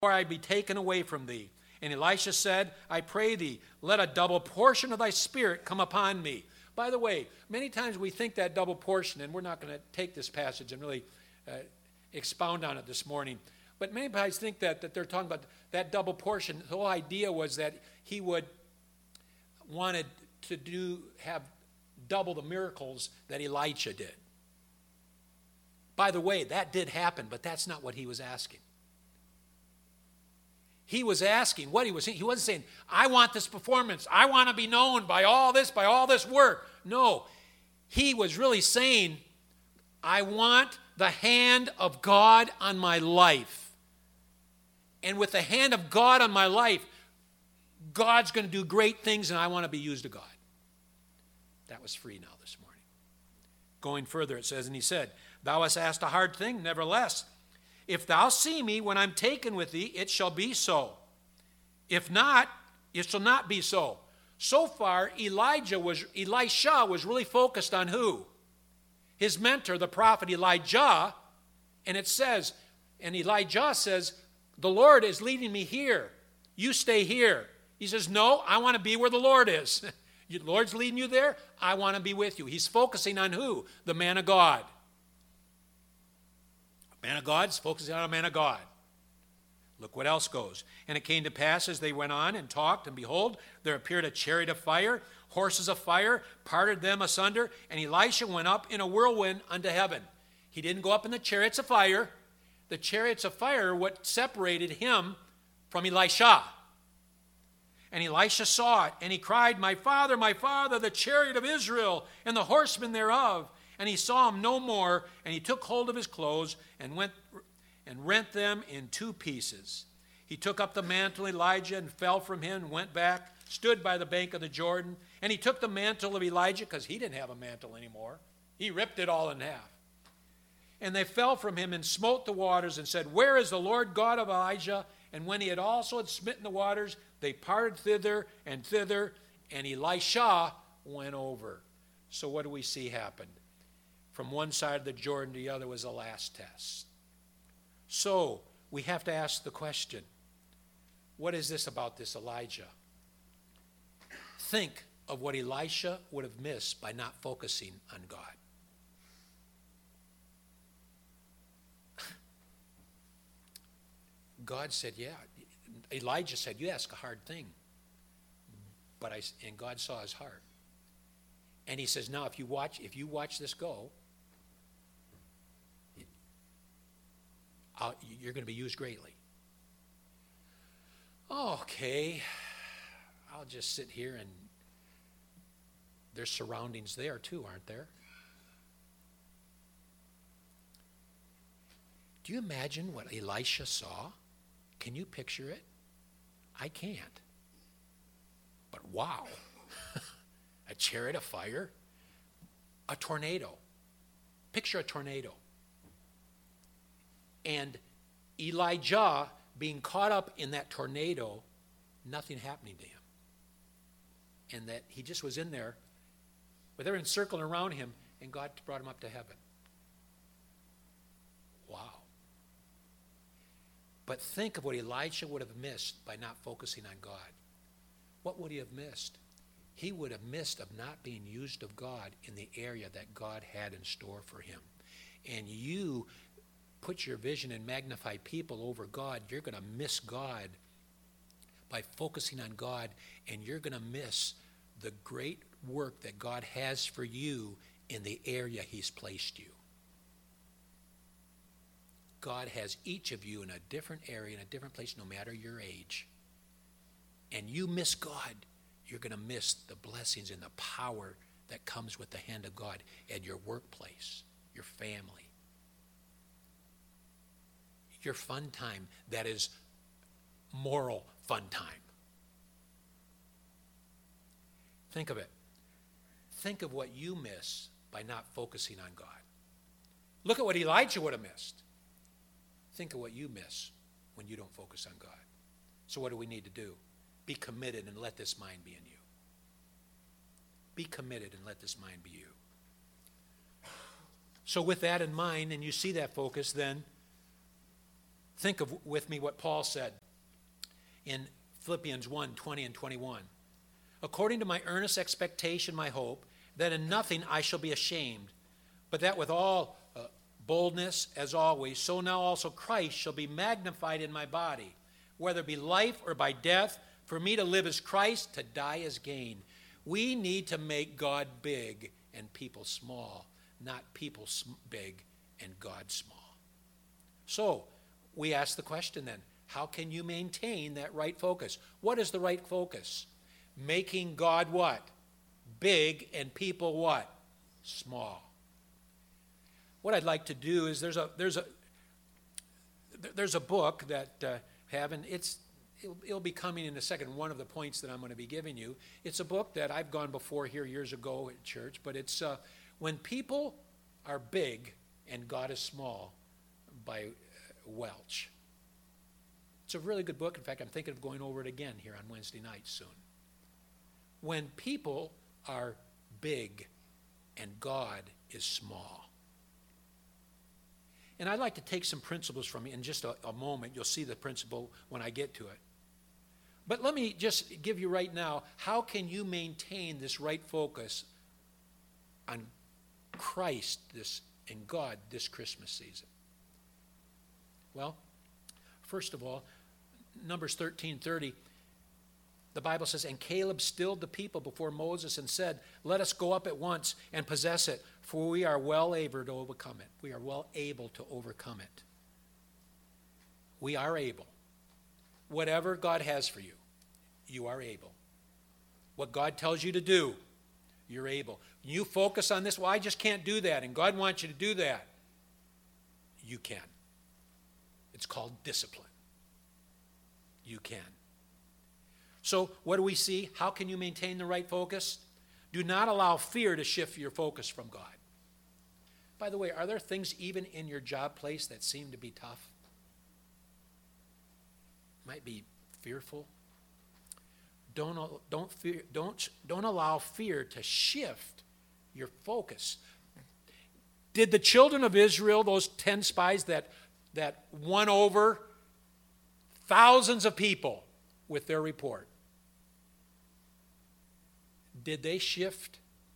or I be taken away from thee. And Elisha said, I pray thee, let a double portion of thy spirit come upon me. By the way, many times we think that double portion, and we're not going to take this passage and really expound on it this morning, but many times think that they're talking about that double portion. The whole idea was that he wanted to have double the miracles that Elijah did. By the way, that did happen, but that's not what he was asking. He was asking what he wasn't saying, I want this performance. I want to be known by all this work. No, he was really saying, I want the hand of God on my life. And with the hand of God on my life, God's going to do great things, and I want to be used of God. That was free now this morning. Going further, it says, and he said, thou hast asked a hard thing, nevertheless. If thou see me when I'm taken with thee, it shall be so. If not, it shall not be so. So far, Elisha was really focused on who? His mentor, the prophet Elijah. And it says, and Elijah says, the Lord is leading me here. You stay here. He says, no, I want to be where the Lord is. The Lord's leading you there. I want to be with you. He's focusing on who? The man of God. Man of God's focusing on a man of God. Look what else goes. And it came to pass as they went on and talked, and behold, there appeared a chariot of fire, horses of fire, parted them asunder, and Elisha went up in a whirlwind unto heaven. He didn't go up in the chariots of fire. The chariots of fire are what separated him from Elisha. And Elisha saw it, and he cried, my father, the chariot of Israel, and the horsemen thereof. And he saw him no more, and he took hold of his clothes and went and rent them in two pieces. He took up the mantle of Elijah and fell from him and went back, stood by the bank of the Jordan. And he took the mantle of Elijah, because he didn't have a mantle anymore. He ripped it all in half. And they fell from him and smote the waters and said, where is the Lord God of Elijah? And when he had also smitten the waters, they parted thither, and Elisha went over. So what do we see happen? From one side of the Jordan to the other was the last test. So we have to ask the question, what is this about this Elijah? Think of what Elisha would have missed by not focusing on God. God said, yeah. Elijah said, you ask a hard thing. And God saw his heart. And he says, now if you watch this go, you're going to be used greatly. Okay, I'll just sit here, and there's surroundings there too, aren't there? Do you imagine what Elisha saw? Can you picture it? I can't. But wow. A chariot of fire, a tornado. Picture a tornado. And Elijah being caught up in that tornado, nothing happening to him. And that he just was in there, but they were encircling around him, and God brought him up to heaven. Wow. But think of what Elijah would have missed by not focusing on God. What would he have missed? He would have missed of not being used of God in the area that God had in store for him. And you put your vision and magnify people over God, you're going to miss God by focusing on God, and you're going to miss the great work that God has for you in the area he's placed you. God has each of you in a different area, in a different place, no matter your age. And you miss God, you're going to miss the blessings and the power that comes with the hand of God at your workplace, your family, your fun time that is moral fun time. Think of it. Think of what you miss by not focusing on God. Look at what Elijah would have missed. Think of what you miss when you don't focus on God. So what do we need to do? Be committed and let this mind be in you. Be committed and let this mind be you. So with that in mind, and you see that focus, then Think of with me what Paul said in Philippians 1:20 and 21. According to my earnest expectation, my hope, that in nothing I shall be ashamed, but that with all boldness, as always, so now also Christ shall be magnified in my body, whether it be life or by death. For me to live is Christ, to die is gain. We need to make God big and people small, not people big and God small. So, we ask the question then, how can you maintain that right focus? What is the right focus? Making God what? Big and people what? Small. What I'd like to do is there's a book that it'll be coming in a second, one of the points that I'm going to be giving you. It's a book that I've gone before here years ago at church, but it's When People Are Big and God is Small by Welch. It's a really good book. In fact, I'm thinking of going over it again here on Wednesday night soon. When people are big and God is small. And I'd like to take some principles from you in just a moment. You'll see the principle when I get to it. But let me just give you right now, how can you maintain this right focus on Christ and God this Christmas season? Well, first of all, Numbers 13:30, the Bible says, and Caleb stilled the people before Moses and said, let us go up at once and possess it, for we are well able to overcome it. We are well able to overcome it. We are able. Whatever God has for you, you are able. What God tells you to do, you're able. You focus on this, well, I just can't do that, and God wants you to do that. You can. It's called discipline. You can. So what do we see? How can you maintain the right focus? Do not allow fear to shift your focus from God. By the way, are there things even in your job place that seem to be tough? Might be fearful. Don't allow fear to shift your focus. Did the children of Israel, those 10 spies that won over thousands of people with their report, did they shift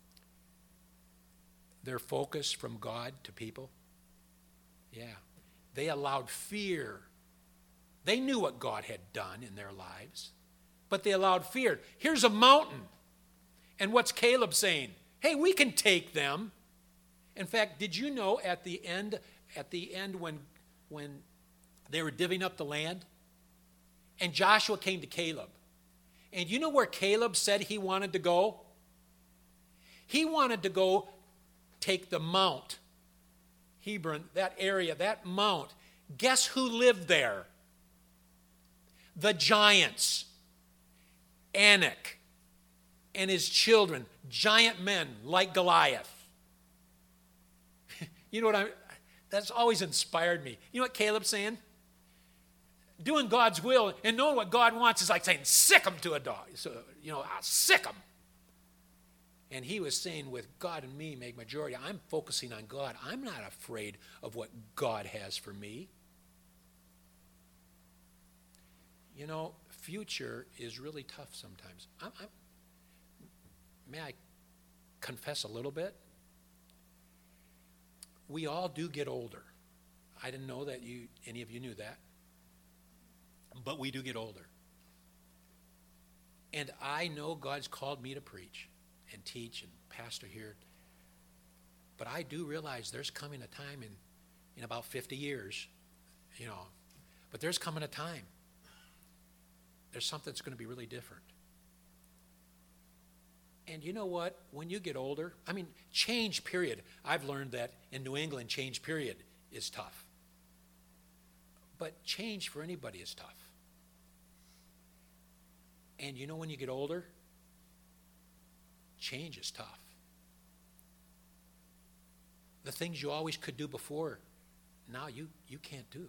their focus from God to people? Yeah. They allowed fear. They knew what God had done in their lives, but they allowed fear. Here's a mountain. And what's Caleb saying? Hey, we can take them. In fact, did you know at the end when they were divvying up the land, and Joshua came to Caleb, and you know where Caleb said he wanted to go? He wanted to go take the Mount Hebron, that area, that mount. Guess who lived there? The giants. Anak and his children, giant men like Goliath. You know that's always inspired me. You know what Caleb's saying? Doing God's will and knowing what God wants is like saying, sick them to a dog. So, sick them. And he was saying, with God and me make majority, I'm focusing on God. I'm not afraid of what God has for me. Future is really tough sometimes. May I confess a little bit? We all do get older. I didn't know that any of you knew that. But we do get older. And I know God's called me to preach and teach and pastor here. But I do realize there's coming a time in about 50 years, but there's coming a time. There's something that's going to be really different. And you know what? When you get older, change period. I've learned that in New England, change period is tough. But change for anybody is tough. And when you get older, change is tough. The things you always could do before, now you can't do.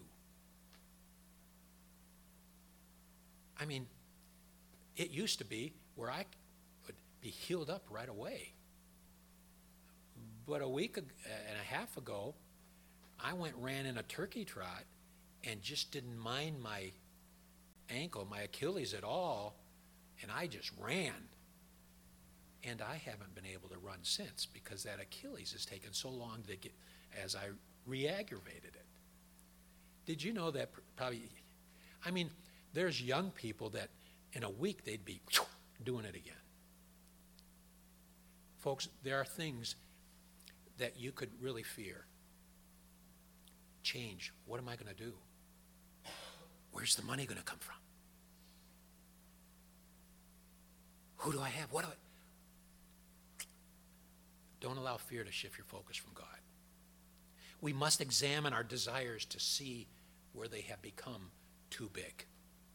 It used to be where I would be healed up right away. But a week and a half ago, I ran in a turkey trot, and just didn't mind my ankle, my Achilles at all, and I just ran. And I haven't been able to run since because that Achilles has taken so long to get, as I re-aggravated it. Did you know that probably, I mean, there's young people that in a week they'd be doing it again. Folks, there are things that you could really fear. Change. What am I going to do? Where's the money going to come from? Who do I have? What do I... Don't allow fear to shift your focus from God. We must examine our desires to see where they have become too big.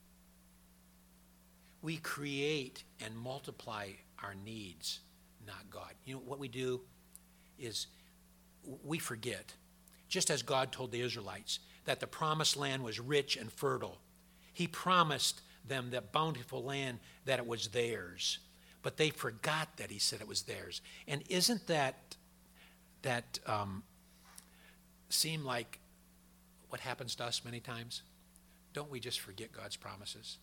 We create and multiply our needs, not God. You know, what we do is we forget, just as God told the Israelites that the promised land was rich and fertile. He promised them that bountiful land, that it was theirs. But they forgot that he said it was theirs. And isn't that seem like what happens to us many times? Don't we just forget God's promises?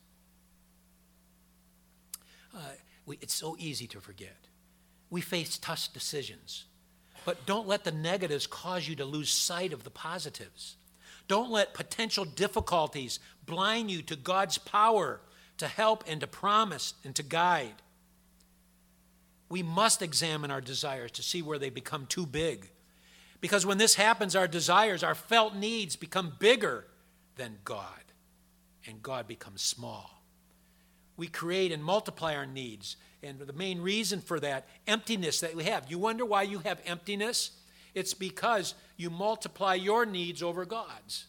It's so easy to forget. We face tough decisions. But don't let the negatives cause you to lose sight of the positives. Don't let potential difficulties blind you to God's power to help and to promise and to guide. We must examine our desires to see where they become too big. Because when this happens, our desires, our felt needs become bigger than God, and God becomes small. We create and multiply our needs, and the main reason for that, emptiness that we have. You wonder why you have emptiness? It's because you multiply your needs over God's.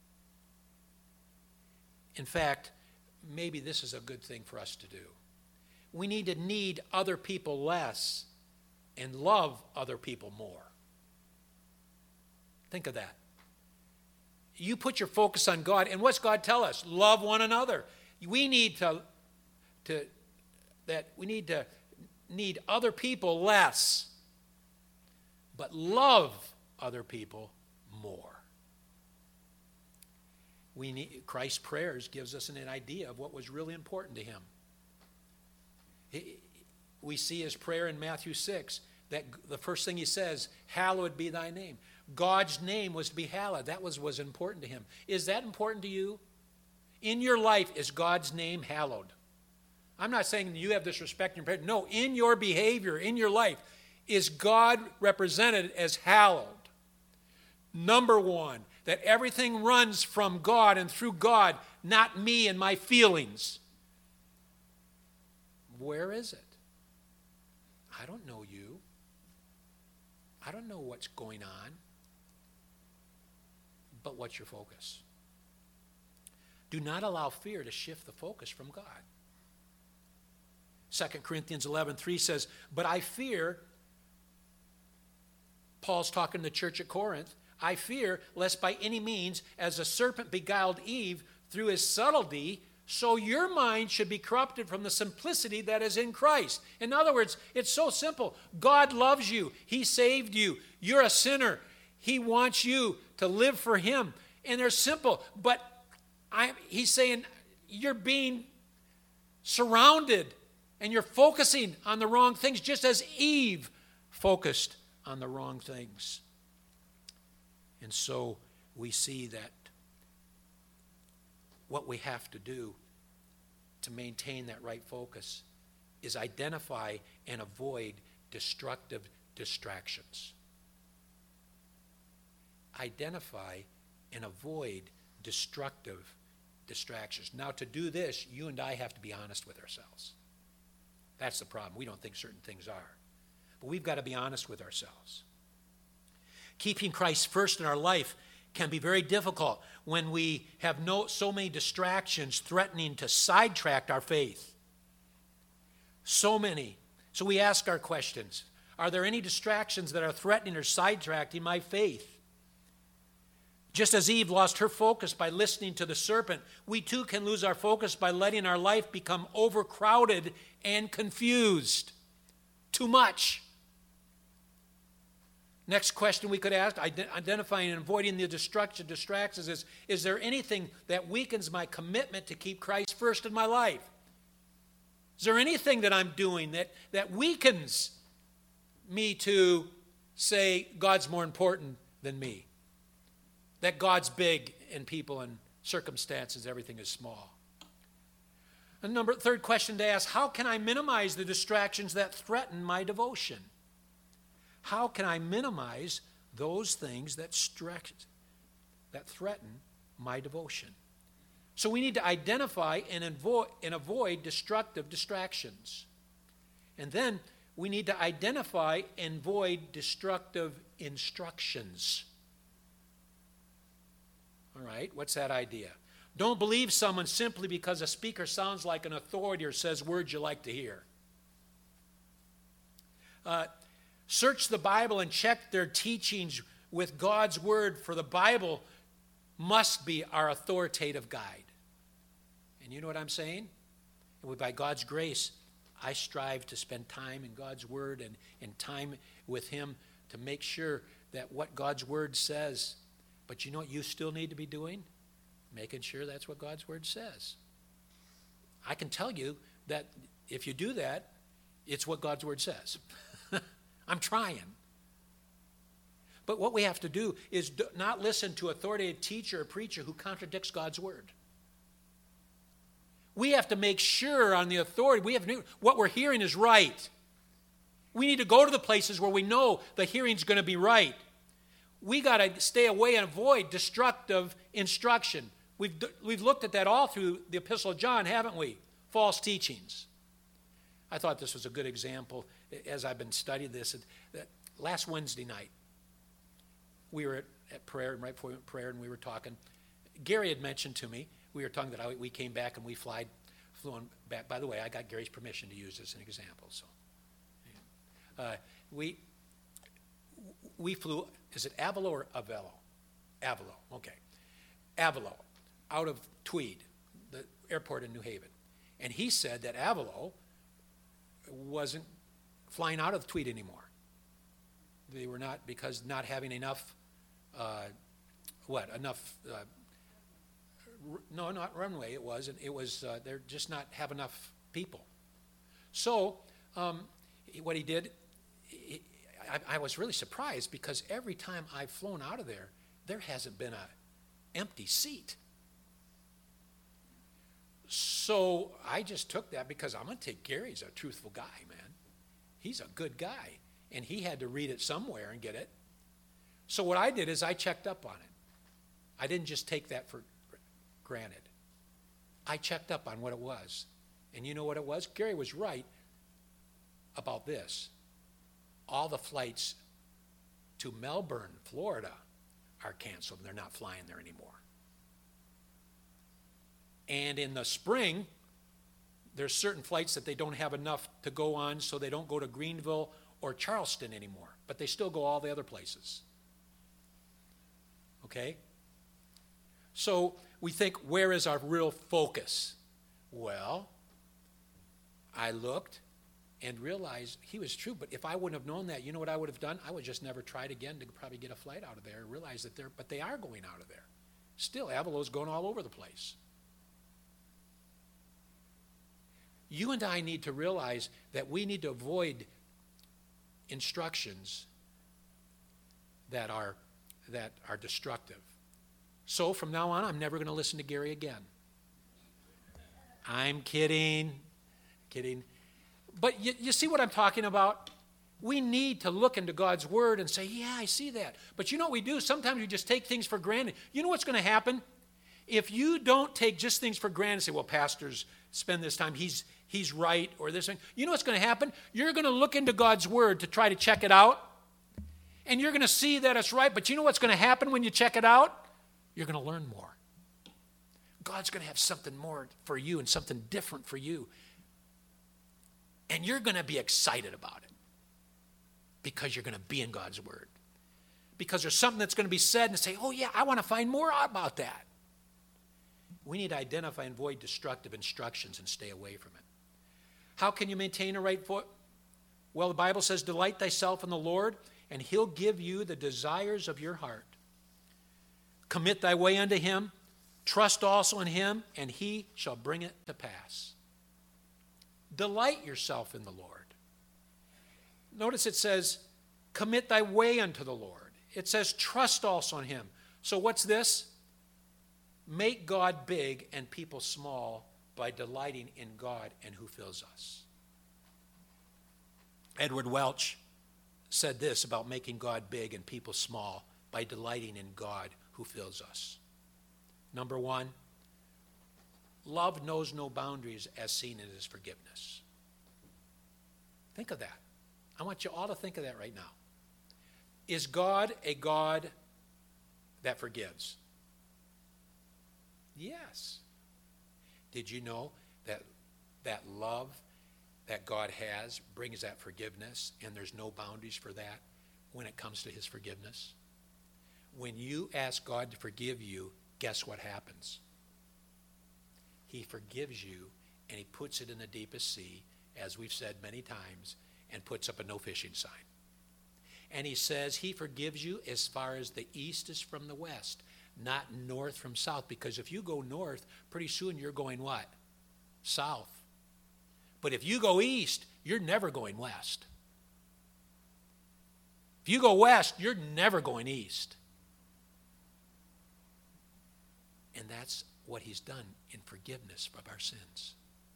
In fact, maybe this is a good thing for us to do. We need to need other people less and love other people more. Think of that. You put your focus on God, and what's God tell us? Love one another. We need to need other people less, but love other people more. Christ's prayers gives us an idea of what was really important to him. We see his prayer in Matthew 6, that the first thing he says, hallowed be thy name. God's name was to be hallowed. That was important to him. Is that important to you? In your life, is God's name hallowed? I'm not saying you have this respect in prayer. No, in your behavior, in your life, is God represented as hallowed? Number one, that everything runs from God and through God, not me and my feelings. Where is it? I don't know you. I don't know what's going on. But what's your focus? Do not allow fear to shift the focus from God. 2 Corinthians 11:3 says, but I fear, Paul's talking to the church at Corinth, I fear lest by any means, as the serpent beguiled Eve through his subtlety, so your mind should be corrupted from the simplicity that is in Christ. In other words, it's so simple. God loves you. He saved you. You're a sinner. He wants you to live for him. And they're simple. But he's saying you're being surrounded and you're focusing on the wrong things, just as Eve focused on the wrong things. And so we see that what we have to do to maintain that right focus is identify and avoid destructive distractions. Identify and avoid destructive distractions. Now, to do this, you and I have to be honest with ourselves. That's the problem. We don't think certain things are. But we've got to be honest with ourselves. Keeping Christ first in our life can be very difficult when we have so many distractions threatening to sidetrack our faith. So many. So we ask our questions. Are there any distractions that are threatening or sidetracking my faith? Just as Eve lost her focus by listening to the serpent, we too can lose our focus by letting our life become overcrowded and confused. Too much. Next question we could ask, identifying and avoiding the distractions is there anything that weakens my commitment to keep Christ first in my life? Is there anything that I'm doing that weakens me to say God's more important than me? That God's big and people and circumstances, everything is small. And third question to ask, how can I minimize the distractions that threaten my devotion? How can I minimize those things that threaten my devotion? So we need to identify and avoid destructive distractions. And then we need to identify and avoid destructive instructions. All right, what's that idea? Don't believe someone simply because a speaker sounds like an authority or says words you like to hear. Search the Bible and check their teachings with God's word, for the Bible must be our authoritative guide. And you know what I'm saying? By God's grace, I strive to spend time in God's word and time with him to make sure that what God's word says. But you know what you still need to be doing? Making sure that's what God's word says. I can tell you that if you do that, it's what God's word says. I'm trying. But what we have to do is not listen to authoritative teacher or preacher who contradicts God's word. We have to make sure on the authority, what we're hearing is right. We need to go to the places where we know the hearing's going to be right. We got to stay away and avoid destructive instruction. We've looked at that all through the Epistle of John, haven't we? False teachings. I thought this was a good example as I've been studying this. That last Wednesday night, we were at prayer, and right before we went to prayer, and we were talking. Gary had mentioned to me, we were talking that we came back and we flew on back. By the way, I got Gary's permission to use this as an example. So we flew, is it Avalo or Avelo? Avalo, okay. Avalo, out of Tweed, the airport in New Haven. And he said that Avalo wasn't flying out of Tweed anymore. They were not, because not having enough, no, not runway, it was they're just not have enough people. So what he did, I was really surprised, because every time I've flown out of there hasn't been an empty seat. So I just took that, because I'm going to take Gary's a truthful guy, man. He's a good guy, and he had to read it somewhere and get it. So what I did is I checked up on it. I didn't just take that for granted. I checked up on what it was. And you know what it was? Gary was right about this. All the flights to Melbourne, Florida are canceled, and they're not flying there anymore. And in the spring, there's certain flights that they don't have enough to go on, so they don't go to Greenville or Charleston anymore, but they still go all the other places. Okay? So we think, where is our real focus? Well, I looked and realized he was true, but if I wouldn't have known that, you know what I would have done? I would just never tried again to probably get a flight out of there, realize that they are going out of there. Still, Avalo's going all over the place. You and I need to realize that we need to avoid instructions that are destructive. So from now on, I'm never going to listen to Gary again. I'm kidding. But you see what I'm talking about? We need to look into God's word and say, yeah, I see that. But you know what we do? Sometimes we just take things for granted. You know what's going to happen? If you don't take just things for granted and say, well, pastors spend this time, he's right, or this thing, you know what's going to happen? You're going to look into God's word to try to check it out, and you're going to see that it's right. But you know what's going to happen when you check it out? You're going to learn more. God's going to have something more for you and something different for you. And you're going to be excited about it, because you're going to be in God's word. Because there's something that's going to be said and say, oh yeah, I want to find more out about that. We need to identify and avoid destructive instructions and stay away from it. How can you maintain a right foot? Well, the Bible says, delight thyself in the Lord, and he'll give you the desires of your heart. Commit thy way unto him, trust also in him, and he shall bring it to pass. Delight yourself in the Lord. Notice it says, commit thy way unto the Lord. It says, trust also in him. So what's this? Make God big and people small by delighting in God and who fills us. Edward Welch said this about making God big and people small by delighting in God who fills us. Number one, love knows no boundaries as seen in his forgiveness. Think of that. I want you all to think of that right now. Is God a God that forgives? Yes. Did you know that that love that God has brings that forgiveness, and there's no boundaries for that when it comes to his forgiveness? When you ask God to forgive you, guess what happens? He forgives you, and he puts it in the deepest sea, as we've said many times, and puts up a no fishing sign. And he says he forgives you as far as the east is from the west, not north from south, because if you go north, pretty soon you're going what? South. But if you go east, you're never going west. If you go west, you're never going east. And that's what he's done in forgiveness of our sins.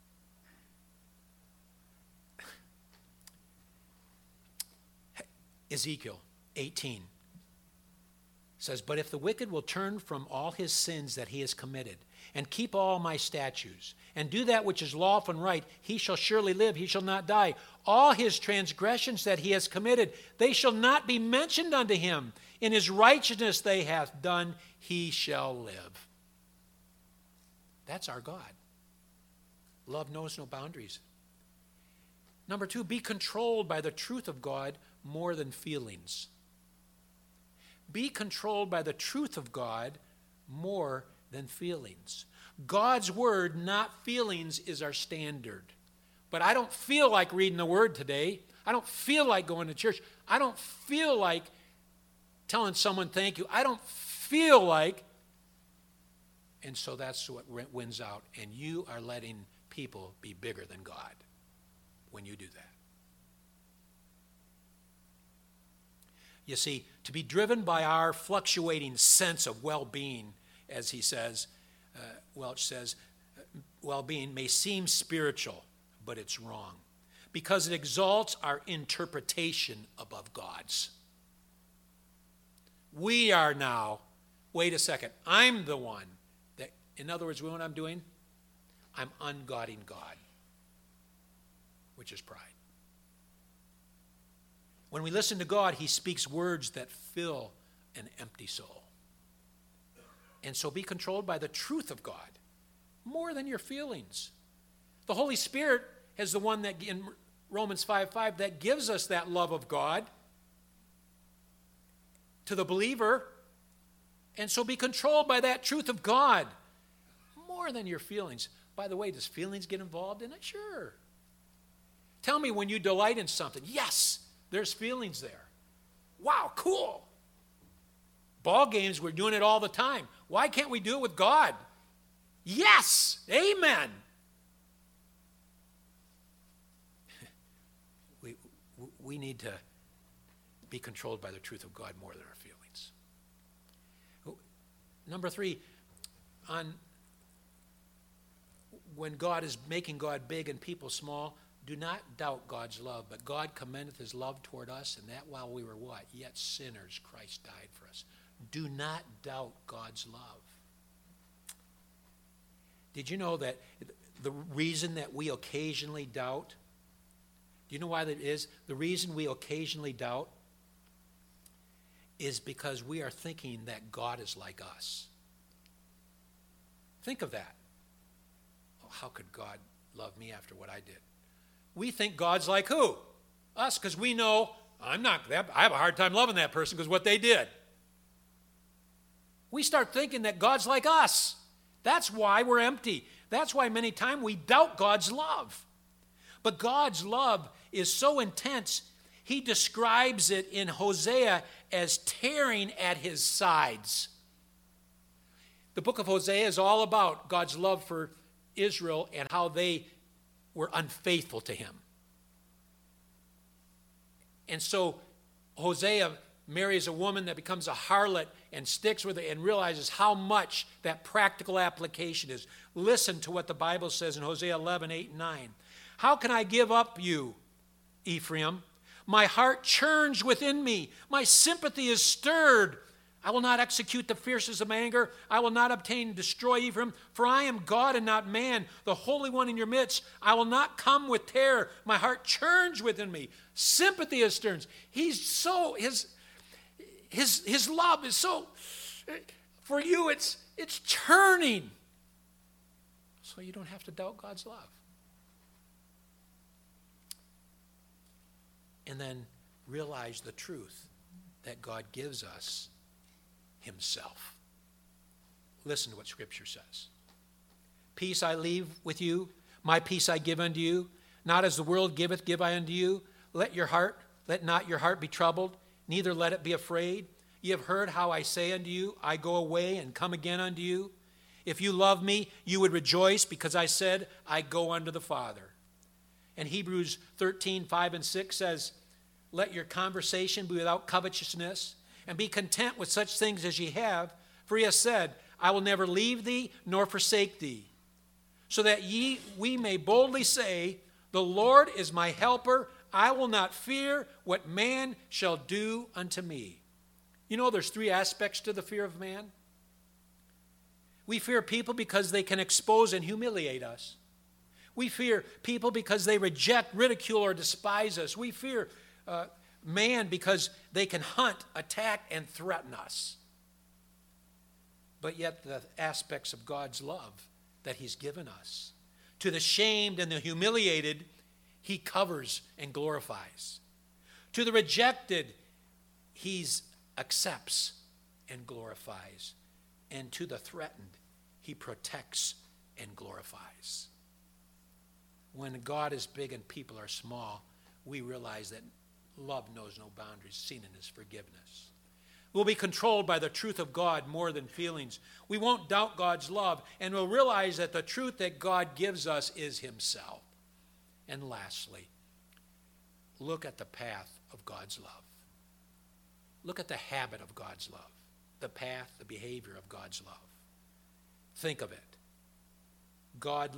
Ezekiel 18 says, but if the wicked will turn from all his sins that he has committed, and keep all my statutes, and do that which is lawful and right, he shall surely live, he shall not die. All his transgressions that he has committed, they shall not be mentioned unto him. In his righteousness they hath done, he shall live. That's our God. Love knows no boundaries. Number two, be controlled by the truth of God more than feelings. Be controlled by the truth of God more than feelings. God's word, not feelings, is our standard. But I don't feel like reading the word today. I don't feel like going to church. I don't feel like telling someone thank you. I don't feel like. And so that's what wins out. And you are letting people be bigger than God when you do that. You see, to be driven by our fluctuating sense of well-being, as he says, Welch says, well-being may seem spiritual, but it's wrong, because it exalts our interpretation above God's. We are now, wait a second, I'm the one that, in other words, you know what I'm doing? I'm ungodding God, which is pride. When we listen to God, he speaks words that fill an empty soul. And so be controlled by the truth of God more than your feelings. The Holy Spirit is the one that in Romans 5:5 that gives us that love of God to the believer. And so be controlled by that truth of God more than your feelings. By the way, does feelings get involved in it? Sure. Tell me when you delight in something. Yes, there's feelings there. Wow, cool. Ball games, we're doing it all the time. Why can't we do it with God? Yes, amen. We need to be controlled by the truth of God more than our feelings. Number three, when God is making God big and people small, do not doubt God's love, but God commendeth his love toward us, and that while we were what? Yet sinners, Christ died for us. Do not doubt God's love. Did you know that the reason that we occasionally doubt, do you know why that is? The reason we occasionally doubt is because we are thinking that God is like us. Think of that. Oh, how could God love me after what I did? We think God's like who? Us, because we know I have a hard time loving that person because what they did. We start thinking that God's like us. That's why we're empty. That's why many times we doubt God's love. But God's love is so intense, He describes it in Hosea as tearing at his sides. The book of Hosea is all about God's love for Israel and how they were unfaithful to him. And so Hosea marries a woman that becomes a harlot and sticks with it and realizes how much that practical application is. Listen to what the Bible says in Hosea 11, 8, and 9. How can I give up you, Ephraim? My heart churns within me. My sympathy is stirred. I will not execute the fierceness of anger. I will not obtain and destroy Ephraim, for I am God and not man, the Holy One in your midst. I will not come with terror. My heart churns within me. Sympathy is stirred. He's so, his love is so, for you it's churning. So you don't have to doubt God's love. And then realize the truth that God gives us himself. Listen to what Scripture says. Peace I leave with you, my peace I give unto you. Not as the world giveth, give I unto you. Let not your heart be troubled, neither let it be afraid. Ye have heard how I say unto you, I go away and come again unto you. If you love me, you would rejoice, because I said, I go unto the Father. And Hebrews 13, 5 and 6 says, let your conversation be without covetousness, and be content with such things as ye have. For he has said, I will never leave thee nor forsake thee. So that we may boldly say, the Lord is my helper. I will not fear what man shall do unto me. You know, there's three aspects to the fear of man. We fear people because they can expose and humiliate us. We fear people because they reject, ridicule, or despise us. We fear man because they can hunt, attack, and threaten us. But yet the aspects of God's love that he's given us, to the shamed and the humiliated, he covers and glorifies. To the rejected, he accepts and glorifies. And to the threatened, he protects and glorifies. When God is big and people are small, we realize that love knows no boundaries, seen in his forgiveness. We'll be controlled by the truth of God more than feelings. We won't doubt God's love, and we'll realize that the truth that God gives us is himself. And lastly, look at the path of God's love. Look at the habit of God's love, the path, the behavior of God's love. Think of it. God's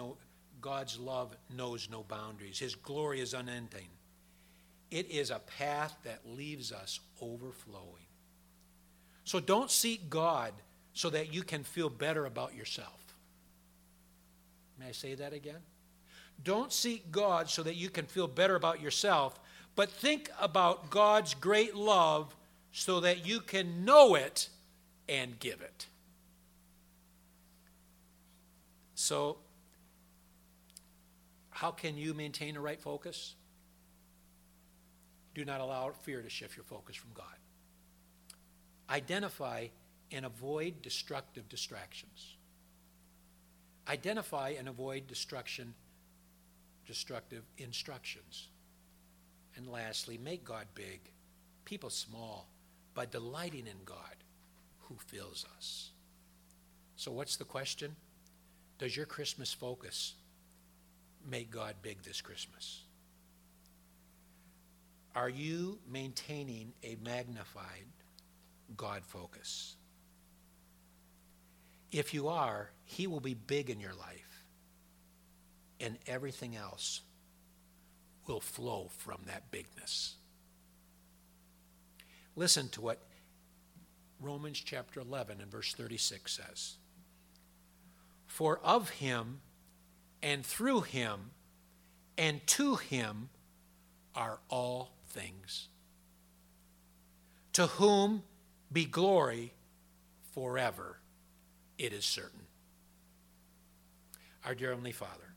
love knows no boundaries. His glory is unending. It is a path that leaves us overflowing. So don't seek God so that you can feel better about yourself. May I say that again? Don't seek God so that you can feel better about yourself, but think about God's great love so that you can know it and give it. So, how can you maintain a right focus? Do not allow fear to shift your focus from God. Identify and avoid destructive distractions. Identify and avoid destructive instructions. And lastly, make God big, people small, by delighting in God who fills us. So what's the question? Does your Christmas focus make God big this Christmas? Are you maintaining a magnified God focus? If you are, he will be big in your life, and everything else will flow from that bigness. Listen to what Romans chapter 11 and verse 36 says. For of him and through him and to him are all things, to whom be glory forever, it is certain. Our dear Heavenly Father,